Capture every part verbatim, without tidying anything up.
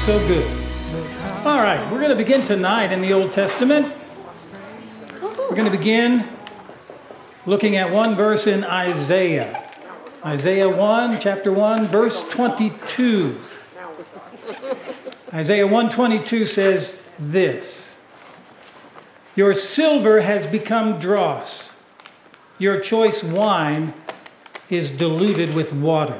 So good. All right, we're going to begin tonight in the Old Testament. We're going to begin looking at one verse in Isaiah. Isaiah one, chapter one, verse twenty-two. Isaiah one twenty-two says this: "Your silver has become dross. Your choice wine is diluted with water."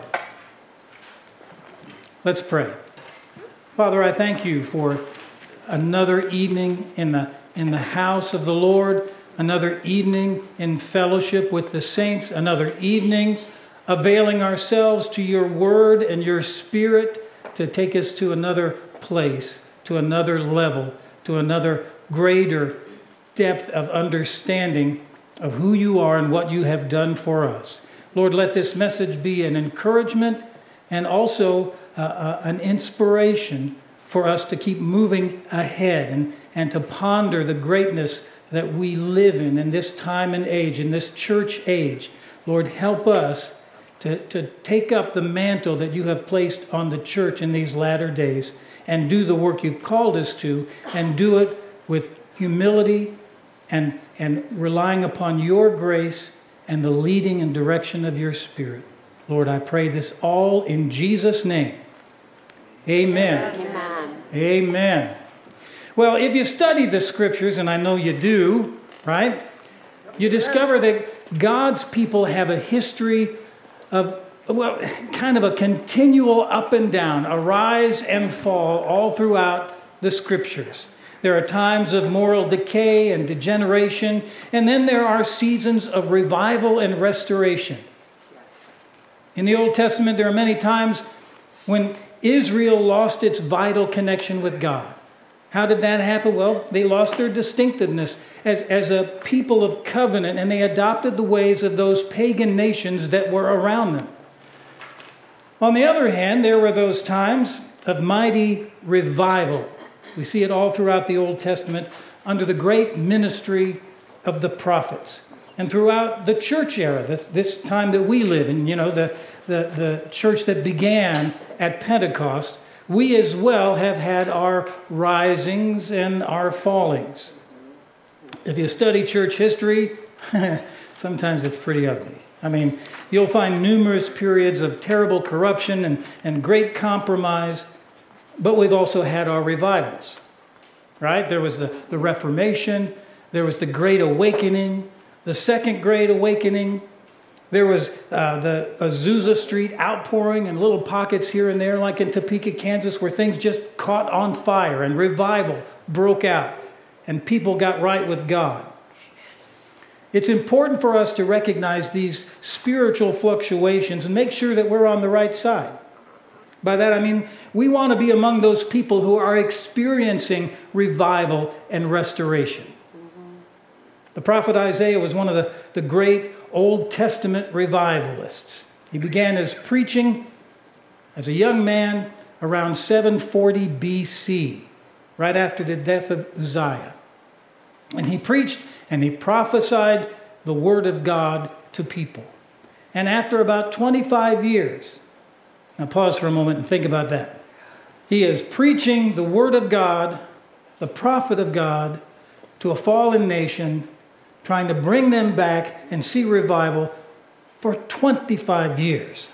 Let's pray. Father, I thank you for another evening in the, in the house of the Lord, another evening in fellowship with the saints, another evening availing ourselves to your word and your spirit to take us to another place, to another level, to another greater depth of understanding of who you are and what you have done for us. Lord, let this message be an encouragement and also uh, uh, an inspiration for us to keep moving ahead and, and to ponder the greatness that we live in in this time and age, in this church age. Lord, help us to, to take up the mantle that you have placed on the church in these latter days and do the work you've called us to, and do it with humility and, and relying upon your grace and the leading and direction of your Spirit. Lord, I pray this all in Jesus' name. Amen. Amen. Amen. Well, if you study the scriptures, and I know you do, right? You discover that God's people have a history of, well, kind of a continual up and down, a rise and fall all throughout the scriptures. There are times of moral decay and degeneration, and then there are seasons of revival and restoration. In the Old Testament, there are many times when Israel lost its vital connection with God. How did that happen? Well, they lost their distinctiveness as, as a people of covenant, and they adopted the ways of those pagan nations that were around them. On the other hand, there were those times of mighty revival. We see it all throughout the Old Testament under the great ministry of the prophets. And throughout the church era, this, this time that we live in, you know, the, the, the church that began at Pentecost, we as well have had our risings and our fallings. If you study church history, sometimes it's pretty ugly. I mean, you'll find numerous periods of terrible corruption and, and great compromise, but we've also had our revivals, right? There was the, the Reformation, there was the Great Awakening, the Second Great Awakening. There was uh, the Azusa Street outpouring in little pockets here and there, like in Topeka, Kansas, where things just caught on fire and revival broke out and people got right with God. It's important for us to recognize these spiritual fluctuations and make sure that we're on the right side. By that I mean we want to be among those people who are experiencing revival and restoration. The prophet Isaiah was one of the, the great Old Testament revivalists. He began his preaching as a young man around seven forty B C, right after the death of Uzziah. And he preached and he prophesied the word of God to people. And after about twenty-five years, now pause for a moment and think about that. He is preaching the word of God, the prophet of God, to a fallen nation, trying to bring them back and see revival for twenty-five years.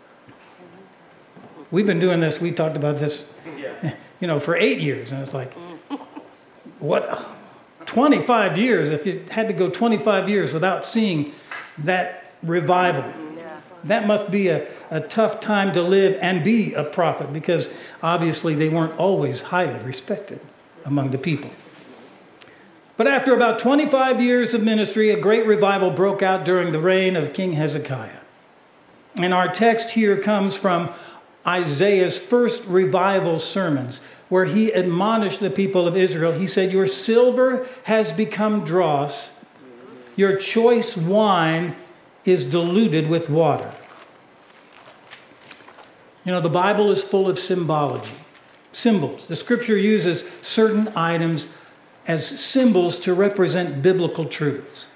We've been doing this, we talked about this, you know, for eight years. And it's like, what, twenty-five years, if you had to go twenty-five years without seeing that revival. That must be a, a tough time to live and be a prophet, because obviously they weren't always highly respected among the people. But after about twenty-five years of ministry, a great revival broke out during the reign of King Hezekiah. And our text here comes from Isaiah's first revival sermons, where he admonished the people of Israel. He said, "Your silver has become dross, your choice wine is diluted with water." You know, the Bible is full of symbology, symbols. The scripture uses certain items as symbols to represent biblical truths.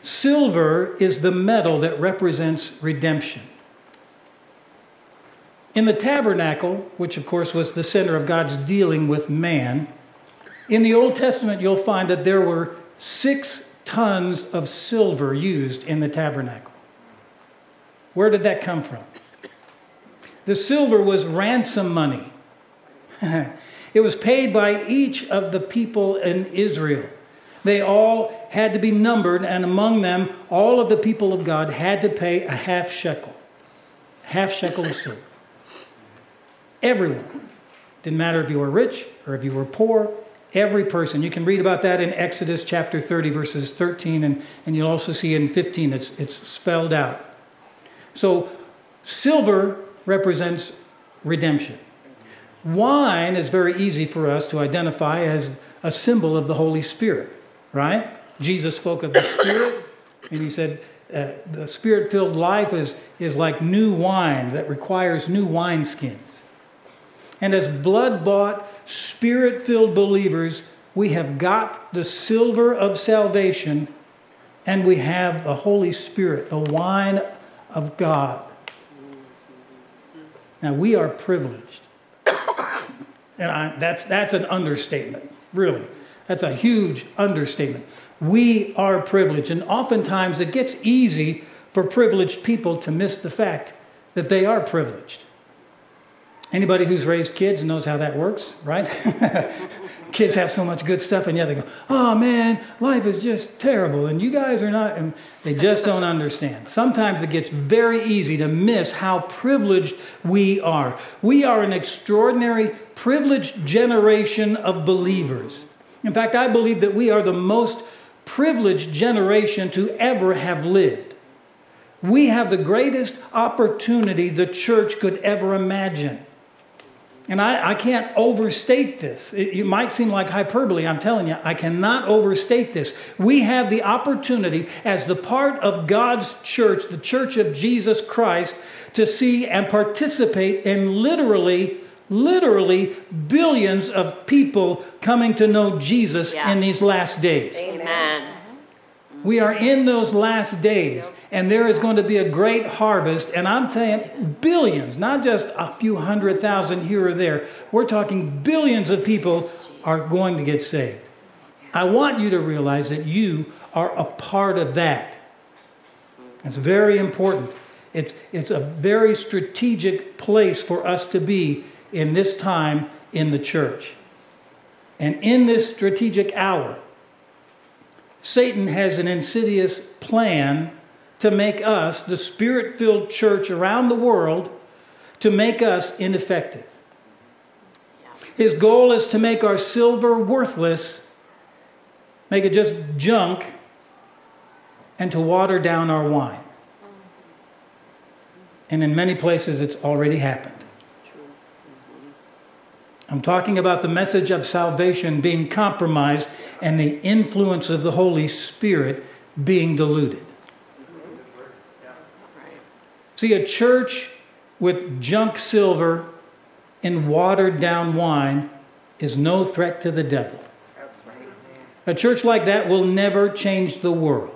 Silver is the metal that represents redemption. In the tabernacle, which of course was the center of God's dealing with man, in the Old Testament you'll find that there were six tons of silver used in the tabernacle. Where did that come from? The silver was ransom money. It was paid by each of the people in Israel. They all had to be numbered, and among them, all of the people of God had to pay a half shekel. Half shekel of silver. Everyone. Didn't matter if you were rich or if you were poor. Every person. You can read about that in Exodus chapter thirty, verses thirteen, and, and you'll also see in fifteen, it's, it's spelled out. So, silver represents redemption. Wine is very easy for us to identify as a symbol of the Holy Spirit, right? Jesus spoke of the Spirit, and he said uh, the Spirit-filled life is, is like new wine that requires new wineskins. And as blood-bought, Spirit-filled believers, we have got the silver of salvation, and we have the Holy Spirit, the wine of God. Now, we are privileged. And I, that's, that's an understatement, really. That's a huge understatement. We are privileged. And oftentimes it gets easy for privileged people to miss the fact that they are privileged. Anybody who's raised kids knows how that works, right? Kids have so much good stuff, and yet they go, oh man, life is just terrible, and you guys are not, and they just don't understand. Sometimes it gets very easy to miss how privileged we are. We are an extraordinary, privileged generation of believers. In fact, I believe that we are the most privileged generation to ever have lived. We have the greatest opportunity the church could ever imagine. And I, I can't overstate this. It, it might seem like hyperbole. I'm telling you, I cannot overstate this. We have the opportunity as the part of God's church, the church of Jesus Christ, to see and participate in literally, literally billions of people coming to know Jesus yeah. in these last days. Amen. We are in those last days, and there is going to be a great harvest, and I'm saying billions, not just a few hundred thousand here or there. We're talking billions of people are going to get saved. I want you to realize that you are a part of that. It's very important. It's, it's a very strategic place for us to be in this time in the church. And in this strategic hour, Satan has an insidious plan to make us, the Spirit-filled church around the world, to make us ineffective. His goal is to make our silver worthless, make it just junk, and to water down our wine. And in many places, it's already happened. I'm talking about the message of salvation being compromised and the influence of the Holy Spirit being diluted. See, a church with junk silver and watered down wine is no threat to the devil. A church like that will never change the world.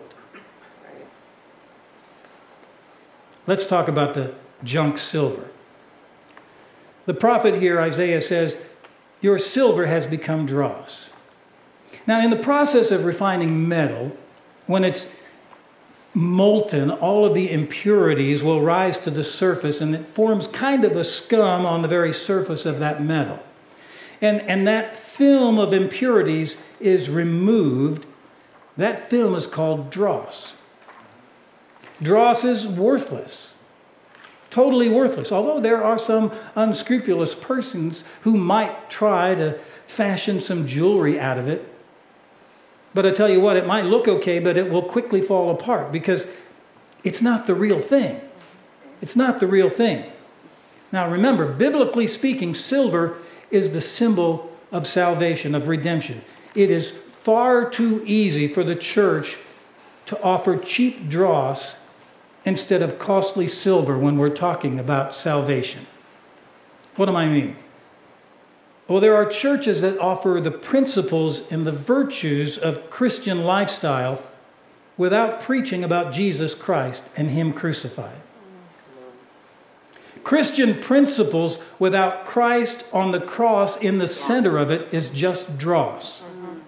Let's talk about the junk silver. The prophet here, Isaiah, says, your silver has become dross. Now, in the process of refining metal, when it's molten, all of the impurities will rise to the surface, and it forms kind of a scum on the very surface of that metal. And, and that film of impurities is removed. That film is called dross. Dross is worthless. Totally worthless. Although there are some unscrupulous persons who might try to fashion some jewelry out of it. But I tell you what, it might look okay, but it will quickly fall apart because it's not the real thing. It's not the real thing. Now remember, biblically speaking, silver is the symbol of salvation, of redemption. It is far too easy for the church to offer cheap dross instead of costly silver when we're talking about salvation. What do I mean? Well, there are churches that offer the principles and the virtues of Christian lifestyle without preaching about Jesus Christ and Him crucified. Christian principles without Christ on the cross in the center of it is just dross.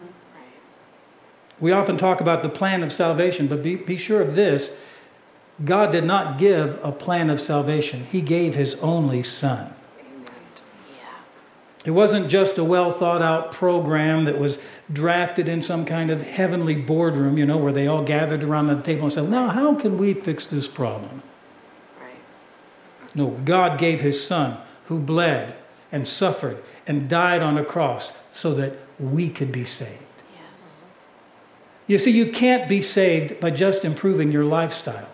We often talk about the plan of salvation, but be, be sure of this. God did not give a plan of salvation. He gave his only Son. It wasn't just a well thought out program that was drafted in some kind of heavenly boardroom, you know, where they all gathered around the table and said, now how can we fix this problem? Right. No, God gave his Son who bled and suffered and died on a cross so that we could be saved. Yes. You see, you can't be saved by just improving your lifestyle.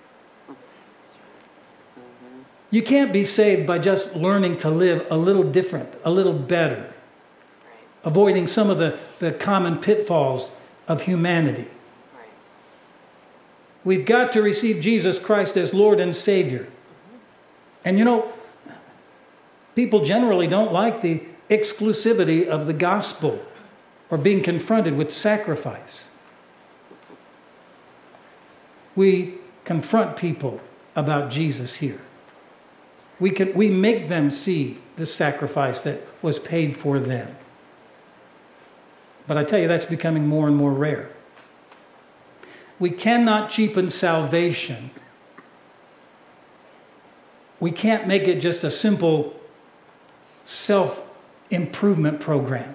You can't be saved by just learning to live a little different, a little better, right. Avoiding some of the, the common pitfalls of humanity. Right. We've got to receive Jesus Christ as Lord and Savior. Mm-hmm. And you know, people generally don't like the exclusivity of the gospel or being confronted with sacrifice. We confront people about Jesus here. We can, we make them see the sacrifice that was paid for them. But I tell you, that's becoming more and more rare. We cannot cheapen salvation. We can't make it just a simple self-improvement program.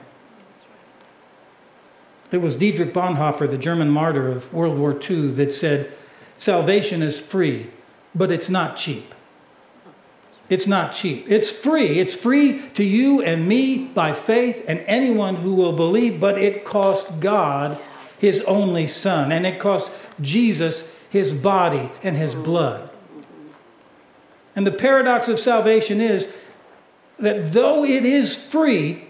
It was Dietrich Bonhoeffer, the German martyr of World War Two, that said, salvation is free, but it's not cheap. It's not cheap. It's free. It's free to you and me by faith and anyone who will believe, but it cost God his only Son, and it cost Jesus his body and his blood. And the paradox of salvation is that though it is free,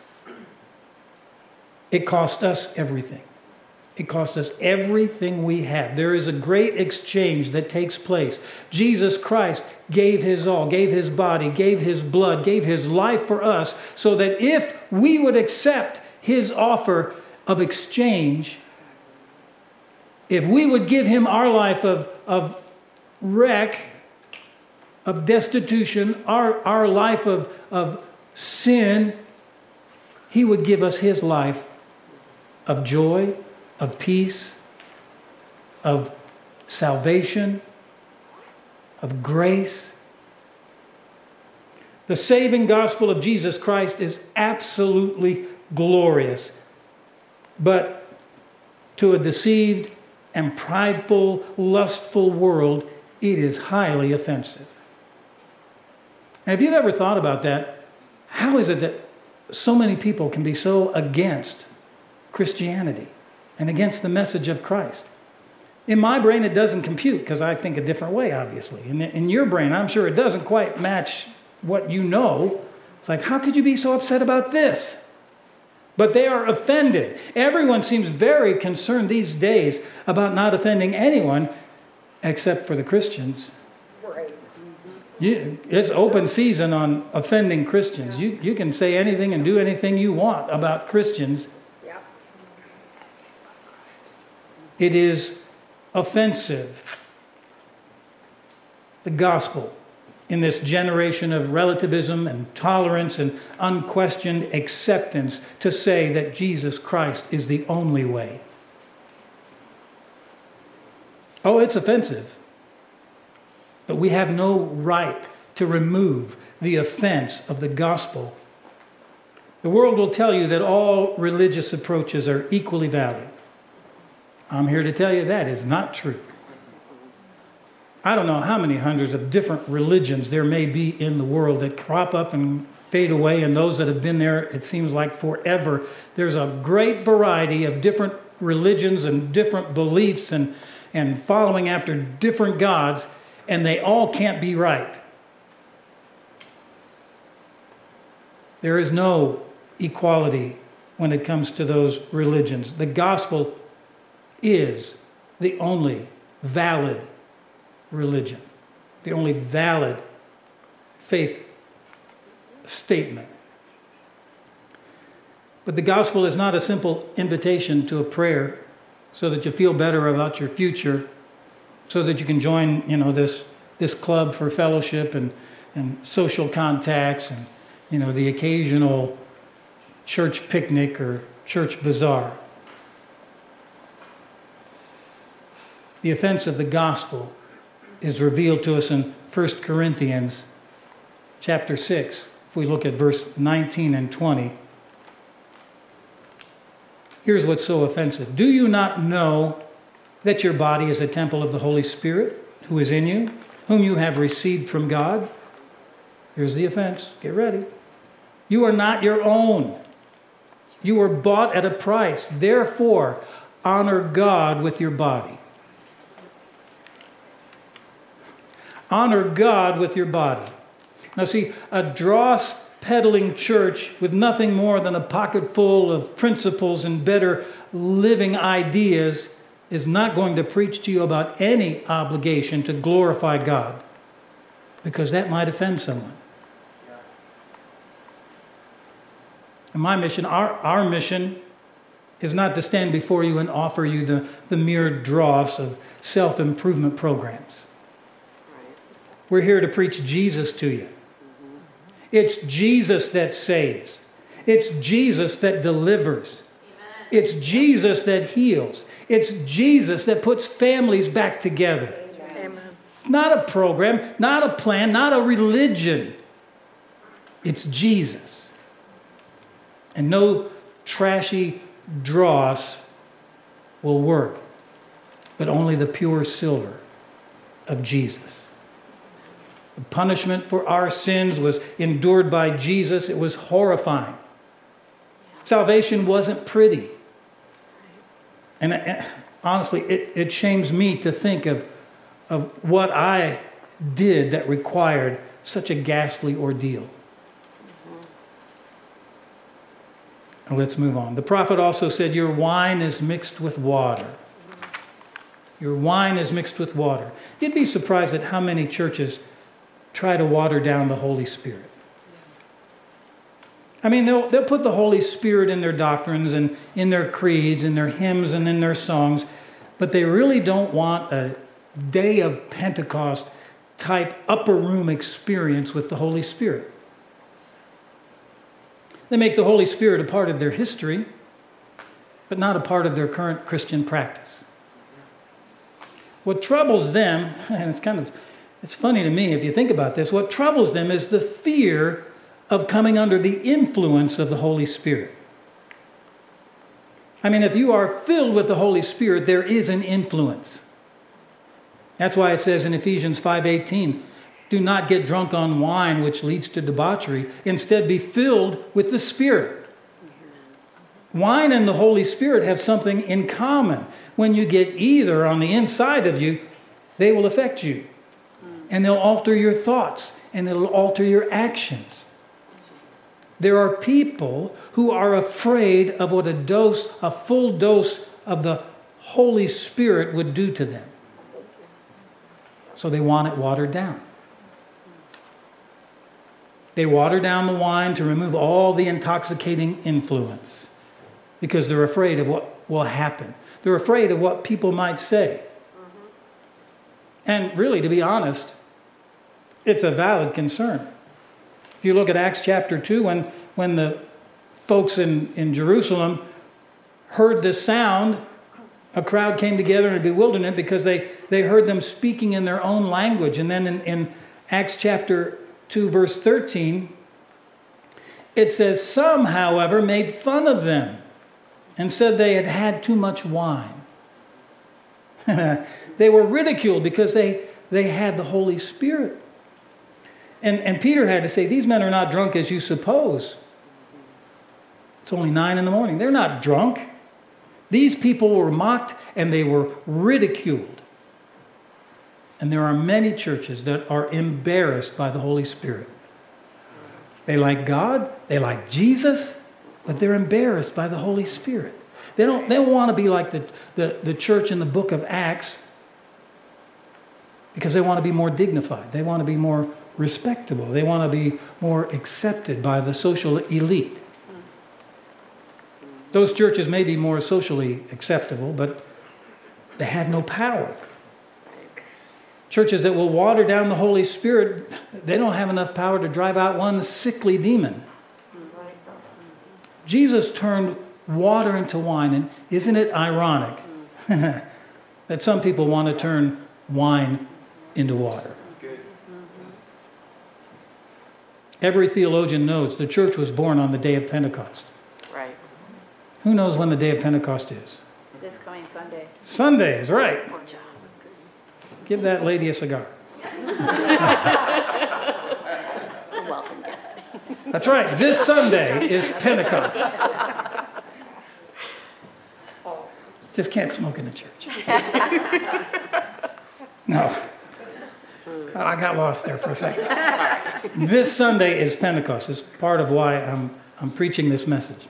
it cost us everything. It costs us everything we have. There is a great exchange that takes place. Jesus Christ gave his all, gave his body, gave his blood, gave his life for us, so that if we would accept his offer of exchange, if we would give him our life of, of wreck, of destitution, our, our life of, of sin, he would give us his life of joy, of peace, of salvation, of grace. The saving gospel of Jesus Christ is absolutely glorious. But to a deceived and prideful, lustful world, it is highly offensive. And if you've ever thought about that, how is it that so many people can be so against Christianity and against the message of Christ? In my brain, it doesn't compute because I think a different way, obviously. In, in your brain, I'm sure it doesn't quite match what you know. It's like, how could you be so upset about this? But they are offended. Everyone seems very concerned these days about not offending anyone except for the Christians. Right. You, it's open season on offending Christians. You, you can say anything and do anything you want about Christians. Yep. It is offensive, the gospel, in this generation of relativism and tolerance and unquestioned acceptance, to say that Jesus Christ is the only way. Oh, it's offensive. But we have no right to remove the offense of the gospel. The world will tell you that all religious approaches are equally valid. I'm here to tell you that is not true. I don't know how many hundreds of different religions there may be in the world that crop up and fade away, and those that have been there, it seems like forever. There's a great variety of different religions and different beliefs and, and following after different gods, and they all can't be right. There is no equality when it comes to those religions. The gospel is the only valid religion, the only valid faith statement. But the gospel is not a simple invitation to a prayer so that you feel better about your future, so that you can join, you know, this, this club for fellowship and, and social contacts and, you know, the occasional church picnic or church bazaar. The offense of the gospel is revealed to us in First Corinthians chapter six. If we look at verse nineteen and twenty. Here's what's so offensive. Do you not know that your body is a temple of the Holy Spirit who is in you, whom you have received from God? Here's the offense. Get ready. You are not your own. You were bought at a price. Therefore, honor God with your body. Honor God with your body. Now see, a dross peddling church with nothing more than a pocket full of principles and better living ideas is not going to preach to you about any obligation to glorify God, because that might offend someone. And my mission, our, our mission, is not to stand before you and offer you the, the mere dross of self-improvement programs. We're here to preach Jesus to you. It's Jesus that saves. It's Jesus that delivers. Amen. It's Jesus that heals. It's Jesus that puts families back together. Amen. Not a program, not a plan, not a religion. It's Jesus. And no trashy dross will work, but only the pure silver of Jesus. The punishment for our sins was endured by Jesus. It was horrifying. Salvation wasn't pretty. And, and honestly, it, it shames me to think of, of what I did that required such a ghastly ordeal. Mm-hmm. And let's move on. The prophet also said, your wine is mixed with water. Your wine is mixed with water. You'd be surprised at how many churches try to water down the Holy Spirit. I mean, they'll, they'll put the Holy Spirit in their doctrines and in their creeds, in their hymns and in their songs, but they really don't want a day of Pentecost type upper room experience with the Holy Spirit. They make the Holy Spirit a part of their history, but not a part of their current Christian practice. What troubles them, and it's kind of It's funny to me if you think about this, what troubles them is the fear of coming under the influence of the Holy Spirit. I mean, if you are filled with the Holy Spirit, there is an influence. That's why it says in Ephesians five eighteen, do not get drunk on wine, which leads to debauchery. Instead, be filled with the Spirit. Wine and the Holy Spirit have something in common. When you get either on the inside of you, they will affect you. And they'll alter your thoughts, and it'll alter your actions. There are people who are afraid of what a dose, a full dose of the Holy Spirit would do to them. So they want it watered down. They water down the wine to remove all the intoxicating influence because they're afraid of what will happen. They're afraid of what people might say. And really, to be honest, it's a valid concern. If you look at Acts chapter two, when, when the folks in, in Jerusalem heard this sound, a crowd came together in bewilderment because they, they heard them speaking in their own language. And then in, in Acts chapter two, verse thirteen, it says, some, however, made fun of them and said they had had too much wine. They were ridiculed because they, they had the Holy Spirit. And, and Peter had to say, these men are not drunk as you suppose. It's only nine in the morning. They're not drunk. These people were mocked and they were ridiculed. And there are many churches that are embarrassed by the Holy Spirit. They like God, they like Jesus, but they're embarrassed by the Holy Spirit. They don't, they don't want to be like the, the, the church in the book of Acts because they want to be more dignified. They want to be more respectable. They want to be more accepted by the social elite. Those churches may be more socially acceptable, but they have no power. Churches that will water down the Holy Spirit, they don't have enough power to drive out one sickly demon. Jesus turned water into wine, and isn't it ironic that some people want to turn wine into water? Every theologian knows the church was born on the day of Pentecost. Right. Who knows when the day of Pentecost is? This coming Sunday. Sunday is right. Poor job. Give that lady a cigar. A welcome gift. That's right. This Sunday is Pentecost. Just can't smoke in the church. No. I got lost there for a second. This Sunday is Pentecost. It's part of why I'm, I'm preaching this message.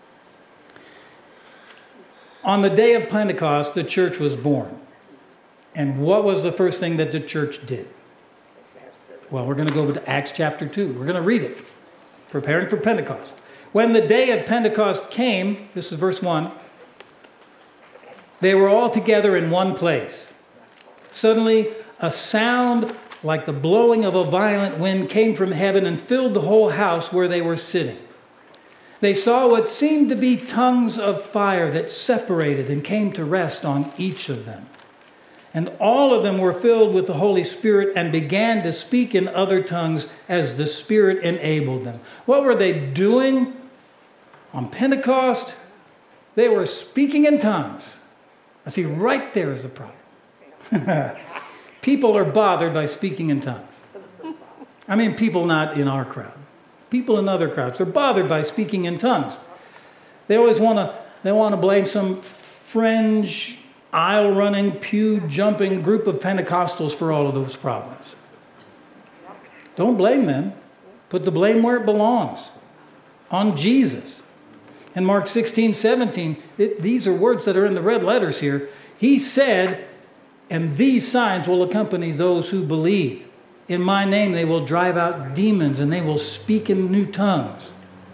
On the day of Pentecost, the church was born. And what was the first thing that the church did? Well, we're going to go to Acts chapter two. We're going to read it. Preparing for Pentecost. When the day of Pentecost came, this is verse one, they were all together in one place. Suddenly, a sound like the blowing of a violent wind came from heaven and filled the whole house where they were sitting. They saw what seemed to be tongues of fire that separated and came to rest on each of them. And all of them were filled with the Holy Spirit and began to speak in other tongues as the Spirit enabled them. What were they doing on Pentecost? They were speaking in tongues. I see, right there is the problem. People are bothered by speaking in tongues. I mean, people not in our crowd. People in other crowds are bothered by speaking in tongues. They always want to they want to blame some fringe, aisle-running, pew-jumping group of Pentecostals for all of those problems. Don't blame them. Put the blame where it belongs, on Jesus. In Mark sixteen, seventeen, it, these are words that are in the red letters here. He said, and these signs will accompany those who believe. In my name they will drive out demons and they will speak in new tongues.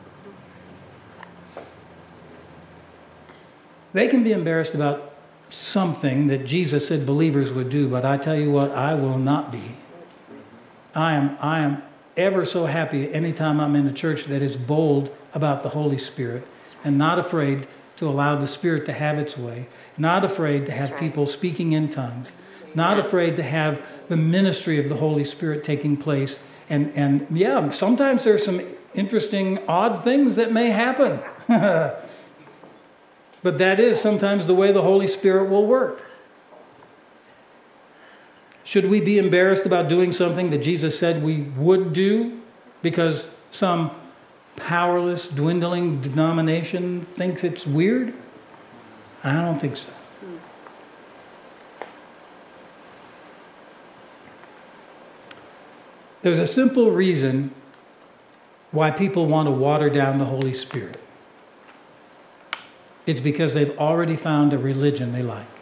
They can be embarrassed about something that Jesus said believers would do, but I tell you what, I will not be. I am, I am ever so happy anytime I'm in a church that is bold about the Holy Spirit and not afraid to allow the Spirit to have its way, not afraid to have people speaking in tongues, not afraid to have the ministry of the Holy Spirit taking place. And, and yeah, sometimes there's some interesting, odd things that may happen. But that is sometimes the way the Holy Spirit will work. Should we be embarrassed about doing something that Jesus said we would do because some powerless, dwindling denomination thinks it's weird? I don't think so. There's a simple reason why people want to water down the Holy Spirit. It's because they've already found a religion they like.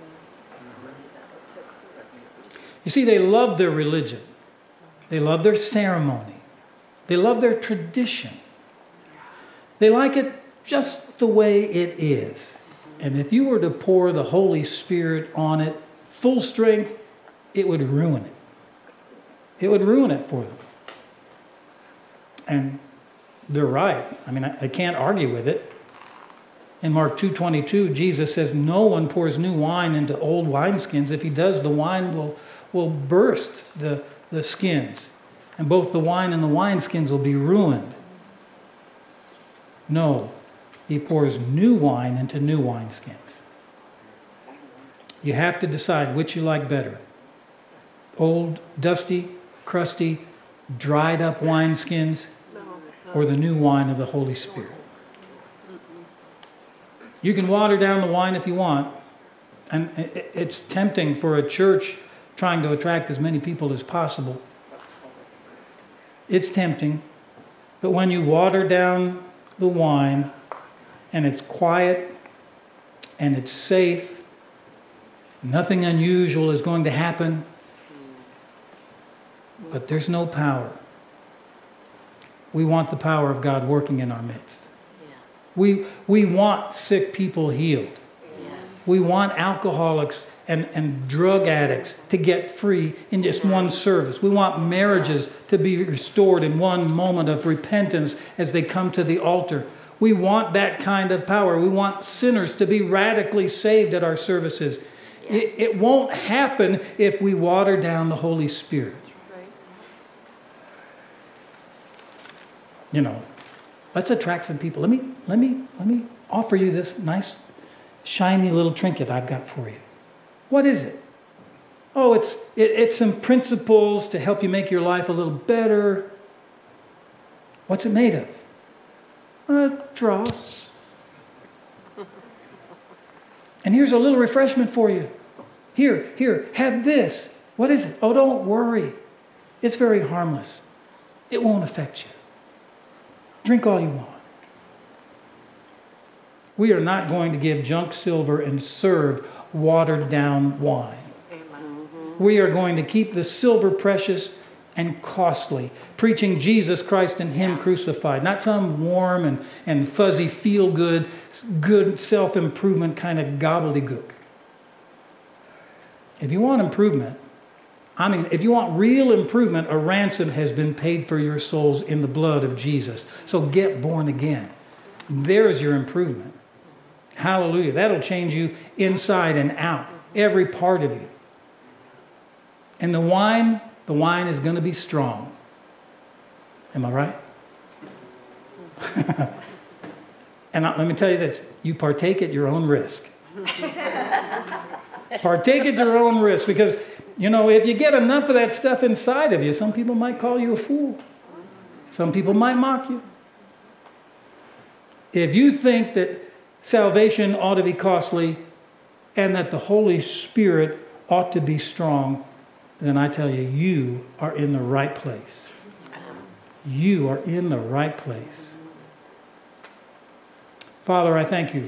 You see, they love their religion. They love their ceremony. They love their tradition. They like it just the way it is. And if you were to pour the Holy Spirit on it full strength, it would ruin it. It would ruin it for them. And they're right. I mean, I, I can't argue with it. In Mark two twenty-two, Jesus says, no one pours new wine into old wineskins. If he does, the wine will, will burst the, the skins. And both the wine and the wineskins will be ruined. No, he pours new wine into new wineskins. You have to decide which you like better. Old, dusty, crusty, dried up wineskins, or the new wine of the Holy Spirit. You can water down the wine if you want. And it's tempting for a church trying to attract as many people as possible. It's tempting. But when you water down the wine and it's quiet and it's safe, nothing unusual is going to happen, but there's no power. We want the power of God working in our midst. We, we want sick people healed. Yes. We want alcoholics and, and drug addicts to get free in just one service. We want marriages to be restored in one moment of repentance as they come to the altar. We want that kind of power. We want sinners to be radically saved at our services. It, it won't happen if we water down the Holy Spirit. You know, let's attract some people. Let me, let me, let me offer you this nice, shiny little trinket I've got for you. What is it? Oh, it's it, it's some principles to help you make your life a little better. What's it made of? Uh, dross. And here's a little refreshment for you. Here, here, have this. What is it? Oh, don't worry. It's very harmless. It won't affect you. Drink all you want. We are not going to give junk silver and serve watered down wine. Amen. We are going to keep the silver precious and costly, preaching Jesus Christ and Him crucified, not some warm and, and fuzzy feel-good, good self-improvement kind of gobbledygook. If you want improvement, I mean, if you want real improvement, a ransom has been paid for your souls in the blood of Jesus. So get born again. There's your improvement. Hallelujah. That'll change you inside and out, every part of you. And the wine, the wine is going to be strong. Am I right? And I, let me tell you this, you partake at your own risk. Partake at your own risk, because, you know, if you get enough of that stuff inside of you, some people might call you a fool. Some people might mock you. If you think that salvation ought to be costly and that the Holy Spirit ought to be strong, then I tell you, you are in the right place. You are in the right place. Father, I thank you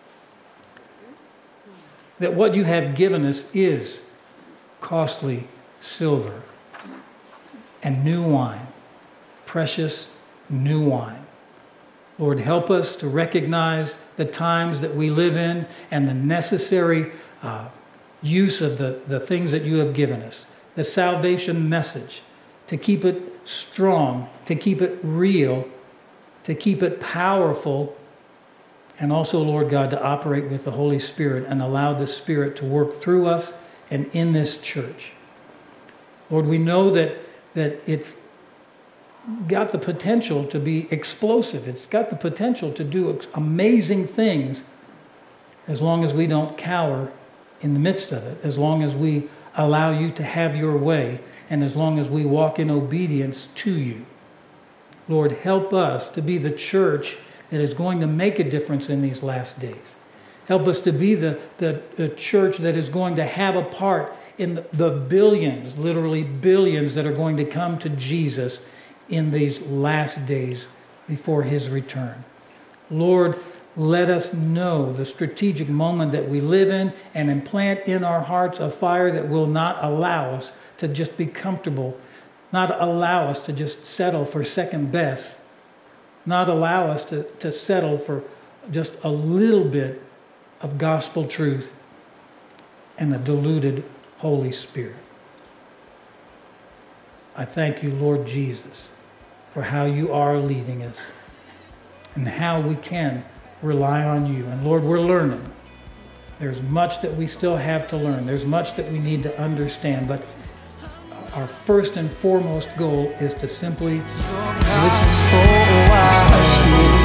that what you have given us is costly silver and new wine, precious new wine. Lord, help us to recognize the times that we live in and the necessary uh, use of the, the things that you have given us. The salvation message, to keep it strong, to keep it real, to keep it powerful, and also, Lord God, to operate with the Holy Spirit and allow the Spirit to work through us and in this church. Lord, we know that, that it's got the potential to be explosive. It's got the potential to do amazing things as long as we don't cower in the midst of it, as long as we allow you to have your way, and as long as we walk in obedience to you. Lord, help us to be the church that is going to make a difference in these last days. Help us to be the, the, the church that is going to have a part in the, the billions, literally billions, that are going to come to Jesus in these last days before his return. Lord, let us know the strategic moment that we live in and implant in our hearts a fire that will not allow us to just be comfortable, not allow us to just settle for second best, not allow us to, to settle for just a little bit of gospel truth and a diluted Holy Spirit. I thank you, Lord Jesus, for how you are leading us and how we can rely on you. And Lord, we're learning. There's much that we still have to learn. There's much that we need to understand. But our first and foremost goal is to simply listen.